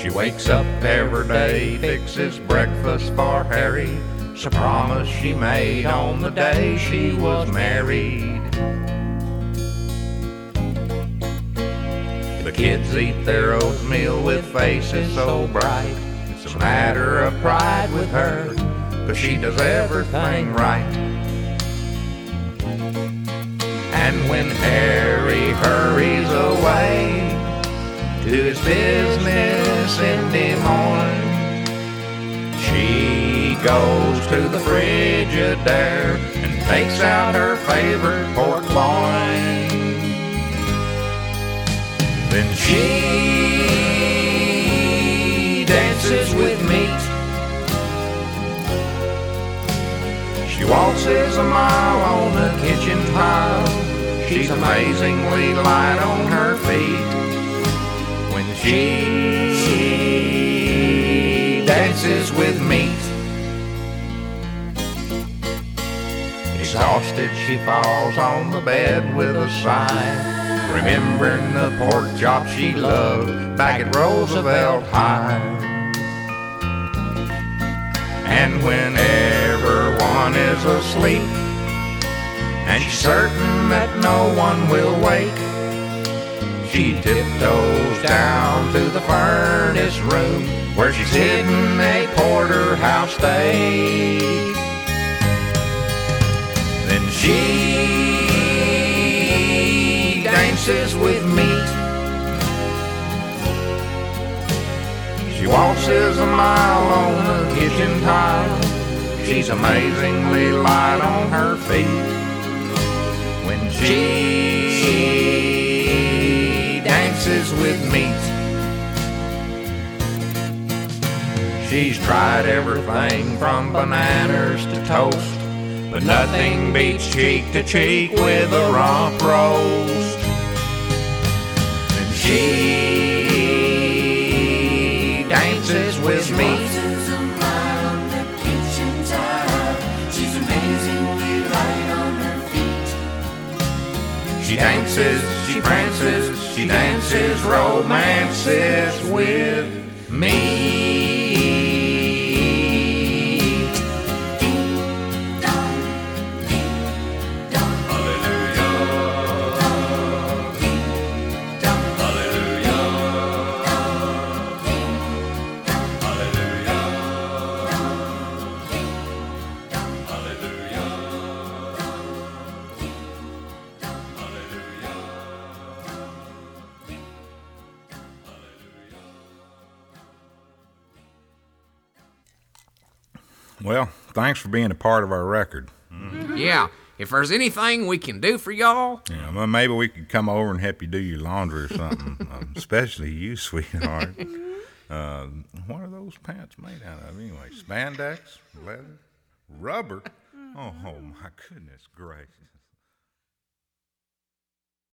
She wakes up every day, fixes breakfast for Harry. It's a promise she made on the day she was married. The kids eat their oatmeal with faces so bright. It's a matter of pride with her, 'cause she does everything right. And when Harry hurries away to his business in Des Moines, she goes to the Frigidaire and takes out her favorite pork loin. Then she dances with meat. She waltzes a mile on the kitchen tile. She's amazingly light on her feet. When she dances with meat, exhausted she falls on the bed with a sigh, remembering the pork chop she loved back at Roosevelt High. And when everyone is asleep and she's certain that no one will wake, she tiptoes down to the furnace room where she's hidden a porterhouse steak. Then she dances with meat. She waltzes a mile on the kitchen tile. She's amazingly light on her feet. When she dances with meat, she's tried everything from bananas to toast, but nothing beats cheek to cheek with a rump roast. And she dances with meat. She dances, she prances, she dances, romances with me. Well, thanks for being a part of our record. Yeah, if there's anything we can do for y'all. Yeah, well, maybe we could come over and help you do your laundry or something, especially you, sweetheart. What are those pants made out of anyway? Spandex? Leather? Rubber? Oh, my goodness gracious.